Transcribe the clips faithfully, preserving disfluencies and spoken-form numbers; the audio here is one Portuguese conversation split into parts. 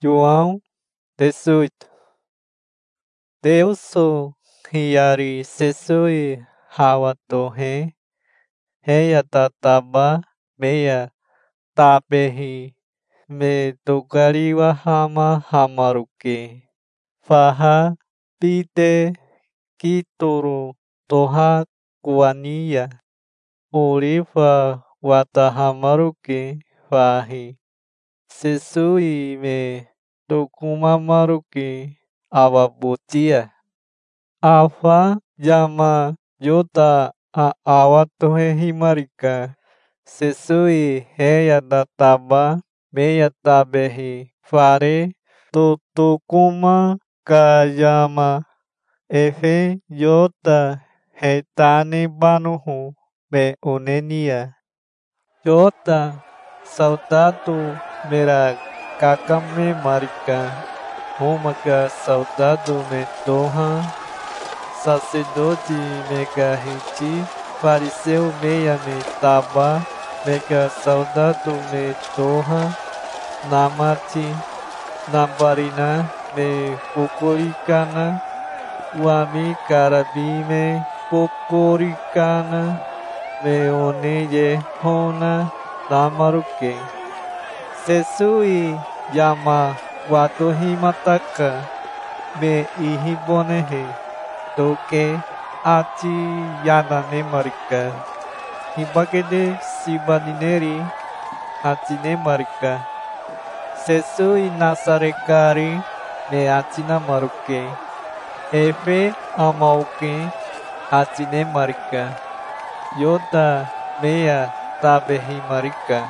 João dezoito. Deus sou hiari sesui hawa tohe heia tataba meia tabehi me tokariwa hama hamaruke faha pite kitoro toha kuania oliva watahamaruke fahi sesui me tokumamaruke awabotia afa jama yota a awatohe himarika sesui heia databa meia tabehi fare totokuma kayama efe yota hetane banuhu me onenia yota saudado mera kakame marika Homaka saudado me torra sacerdote mega reti fariseu meia me taba mega saudado me torra namati nabarina me kokorikana wami karabime kokorikana me oneye hona namaruke sesui yama watohimataka me ihibonehe toke achi yanane marika hibakede sibanineri achine marika sesui nasarekari me achina maruke efe amauke achine marika yota meia tabehi marika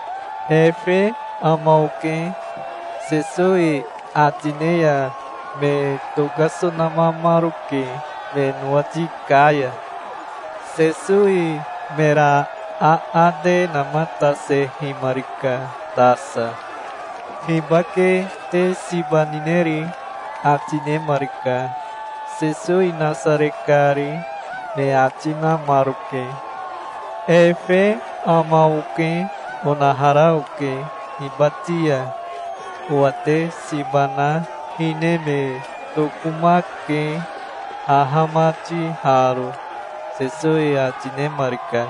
efe amauke sesui atineia me togaso namamaruke me nuatikaya sesui mera aade namatase himarika tasa hibake te sibanineri atine marika sesui nasarekari me atina maruke efe amauke onaharauke hibatia Uate sibana hineme tokumake ahamachi haru sesui achine marika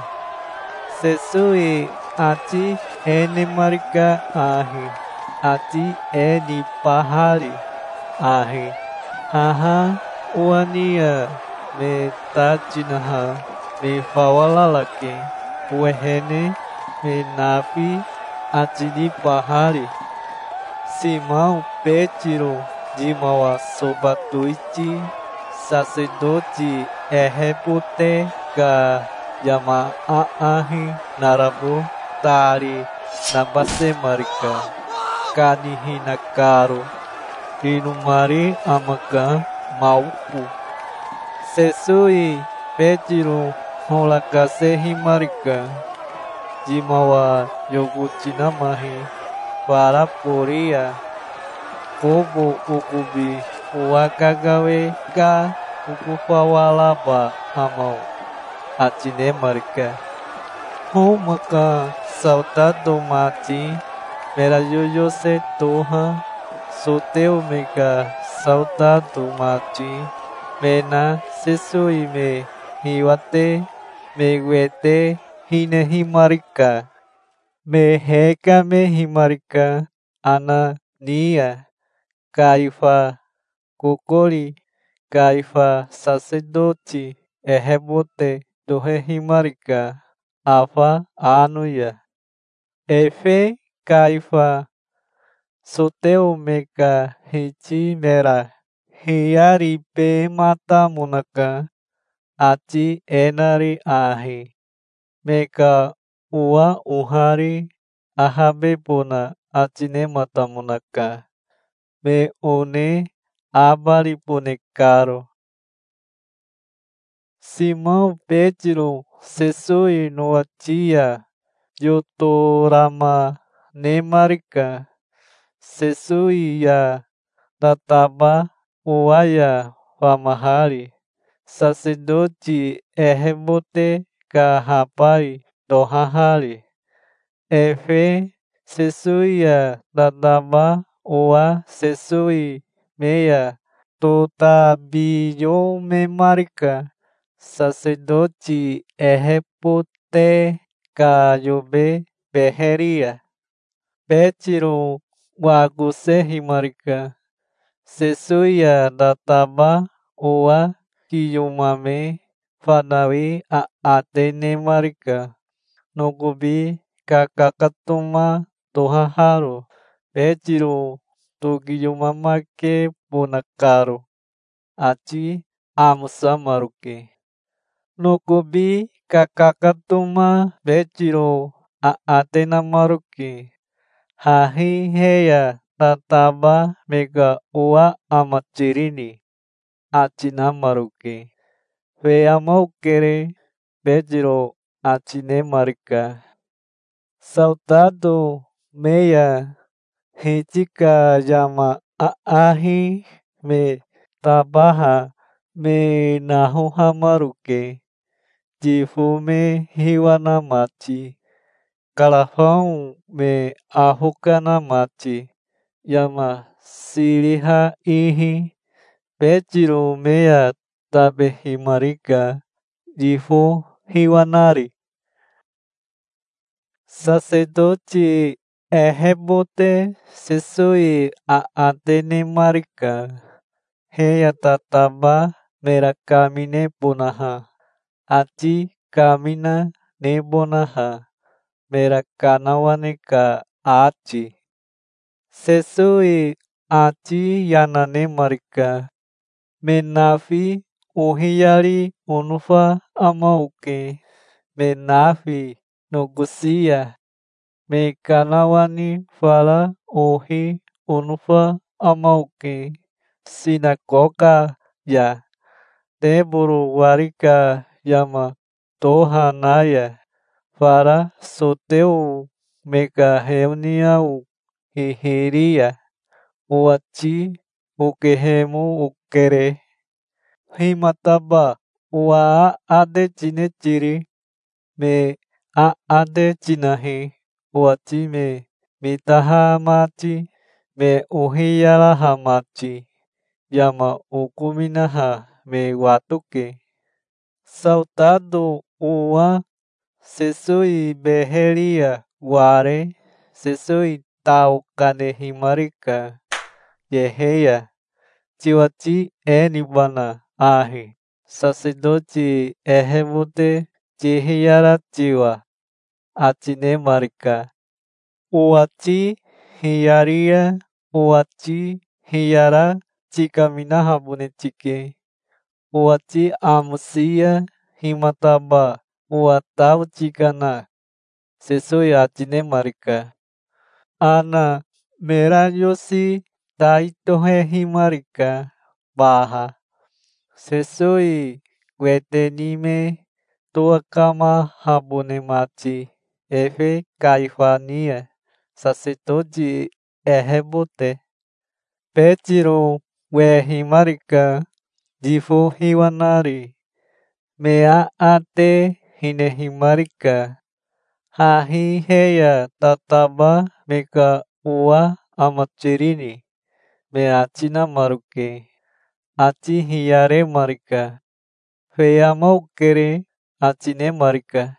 sesui achi ene marika ahi achi eni pahari ahi aha uania me tachinaha me fawalalake uehene me nafi achini pahari Simão Petro de Mauá Sobatuiti, sacerdote Errebote Ga Yama Aahi Narabu Tari Nabasemarika Kanihina Karo Inumari Amaka Maupu Sesui Petro Holakase Himarika Jimawa Yogutinamahi para poria kobo ukubi wakagawe ga ukupawalaba amau atine marika homaka saudado mati mera yoyo se torra soteu mega saudado mati mena sesui me hiwate meguete hine himarika Meheka mehimarika Anania Caifa Kokori Caifa sacerdote Errebote do Rehimarika Afa Anuia Efe Caifa Soteu Meka Hiti Mera Hiari Pe Mata Munaka Ati Enari Ahi Meka Ua uhari ahabe pona atine matamunaka me one abari pone caro Simão Petro sesui noatia yotorama nemarika sesui ya tataba uaya famahari sacerdote errebote kahapai Dohahari Efe sesuia dadaba ua sesui meia totabiomemarika sacerdote errepote caiobe berreria petiro waguserrimarika sesuia databa ua kiyumame fadawi a atenemarika nogubi kakakatuma tohaharu petiro tugiyumamake punakaru ati amusamaruke nogubi kakakatuma petiro a atenamaruke hahi heya tataba mega ua amacirini atinamaruke veamaukere petiro atinemarika saudado meia hitika yama aahi me tabaha me nahohamaruke difume hiwanamati kalafão me ahukanamati yama siriha ihi petiro meia tabehimarika difu hiwanari sacerdote errebote sesui a atenemarika heia tataba mera kamine punaha ati kamina nebonaha mera kanawaneka ati sesui ati yananemarika menafi uhiyari unufa amauke menafi nogusia me kanawani fala uhi unufa amauke sinagoga ya teburu warika yama tohanaya para soteu mega reunião hihiria uati ukehemu ukere himataba ua ade cinetiri me a ade cinahi uati me mitahamati me uhiyarahamati yama ukuminaha me watuke saudado ua sesui berreria ware sesui tau kanehimarika yeheia tiwati enibana ahi sacerdote errebote tihiyaratiwa atinemarika uati hiyaria uati hiyara tikaminaha bunetike uati amusia himataba uatau tikana sesui atinemarika ana merayosi taitohehimarika baha sesui wetenime tuakama habunemati efe caifania sacerdote errebote petiro wehimarika difu hiwanari mea ate hinehimarika hahi heia tataba mega ua amacirini me atinamaruke ati hiyaremarika veamaukere atinemarika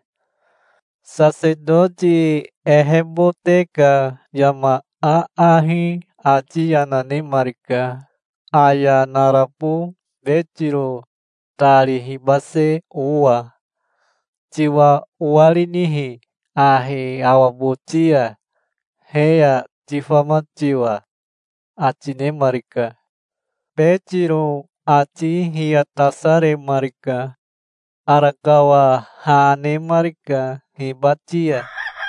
sacerdote erreboteka yama aahi ati yananemarika aya narapu petiro tarihibase ua tiwa ualinihi ahi awabutia heia tifamatiwa atinemarika petiro ati hiatasaremarika arakawa hanemarika hibatia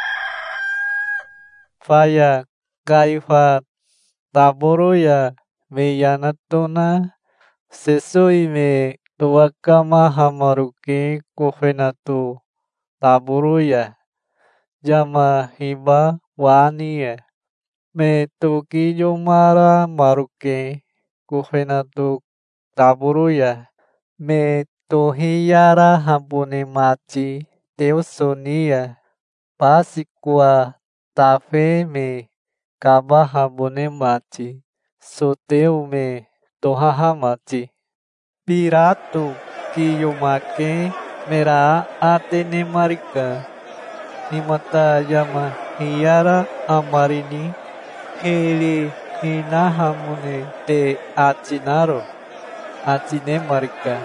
faya kaifa taboroya meyanatona sesui me tuakama hamaruke kofenatu taboroya yama hiba wania me tukiyomara maruke kofenatu taboroya me tohiyara habunemati teusonia Páscoa tafe me kabaha bone mati. Soteu me tohaha mati. Pirato kiyomake mera atene marika. Himata yama hiyara amarini. Hiri hinahamune te achinaro. Achine marika.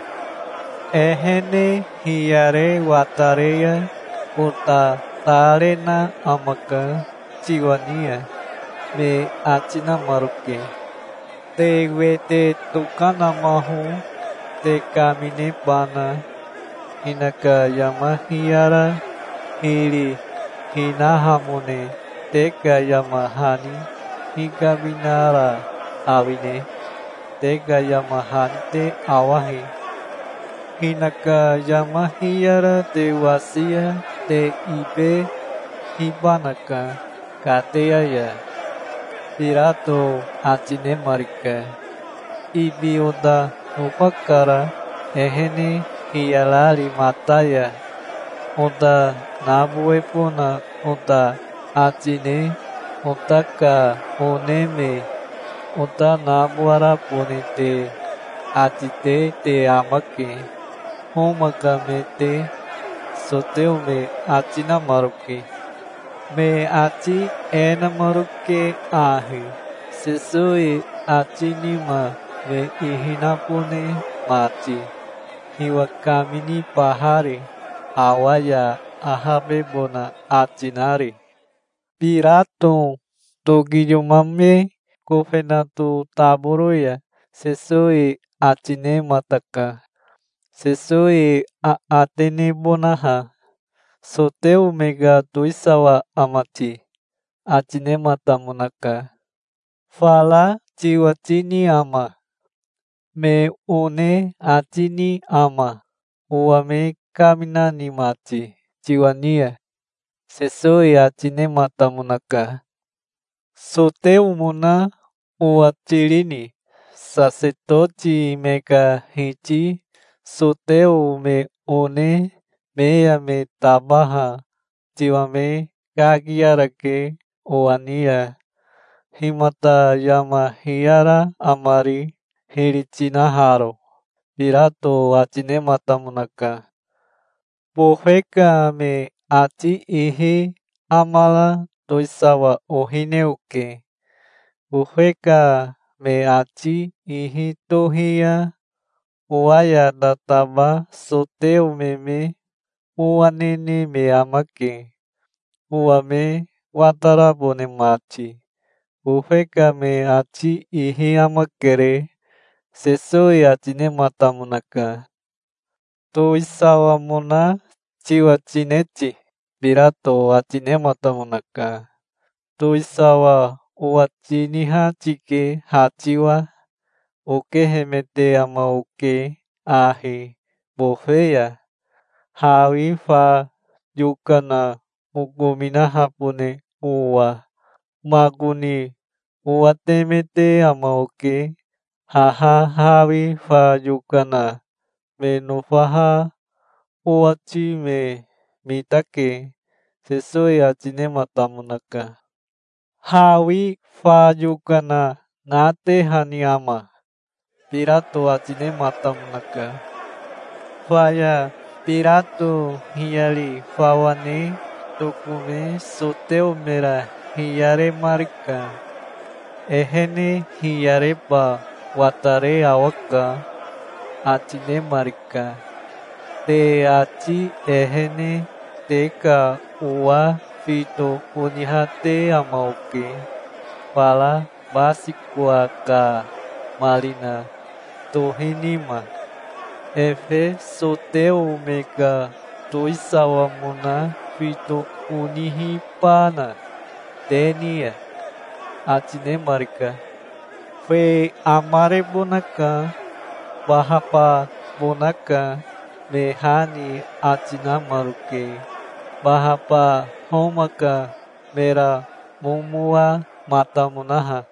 Ehene hiyare watareya. Uta tarena amaka chiwania. Me achina maruke. Te wete tukana mahu. Te kamine bana. Hinaka yama hiyara. Hiri hinahamune. Te kayama hani. Hikaminara awine. Te kayama hani te awahi. Hinaka yama hiyara te wasia. Te ibe hibanaka. Kateaya. Pirato achine marika. Ibi oda upakara. Ehene hiyalari mataya. Oda nabue puna. Oda achine. Otaka oneme. Oda nabuara punete. Achite te amake. Homaka me te. Soteu me achina maruke. Me achi ena maruke ahi. Sesui achinima me ihinapune mati. Hiwakamini pahari. Awaya ahabe bona achinari. Pirato togiyomame kofenatu taboroya. Sesui achine mataka. Sesui a atene bonaha. Soteu mega tuisawa amati. Achine mata munaka. Fala chiwachini ama. Me une achini ama. Uame kamina ni mati. Chiwania. Sesoi achine mata munaka. Soteu muna uachirini. Sasetochi mega hichi. Soteu me une. Meia me tabaha. Chiwame kagiarake oania. Himata yama hiyara amari. Hirichinaharo. Pirato achine mata munaka. Poheka me achi ihi amala toisawa ohineuke. Poheka me achi ihi tohia. Uaya databa soteu meme. Uanene me amake. Uame watara bone mati. Poheka me achi ihi amakere. Sesoi achine mata munaka. Toisawa mona chiwachinechi. Pirato achine mata munaka. Toisawa uachiniha chike hachiwa. Okehemete ama oke ahi. Bofeya. Hawi fa yukana ugominaha pune uwa. Maguni uatemete ama oke. Haha hawi fa yukana. Me nofaha uachi me mitake. Sesoi achine mata munaka. Hawi fa yukana nate hani ama. Pirato achine mata munaka. Faya pirato hiyari fawane. Tokume soteu mera hiyare marika. Ehene hiyare pa watare awaka. Achine marika. Te achi ehene teka ua fito unihate amaoke. Pala basikua ka malina tohinima. Efe soteu mega toisawa mona fito unihipana. Tenia. Achine marika. Fe amare bonaka. Bahapa bonaka. Mehani achina maruke. Bahapa homaka mera mumua mata munaha.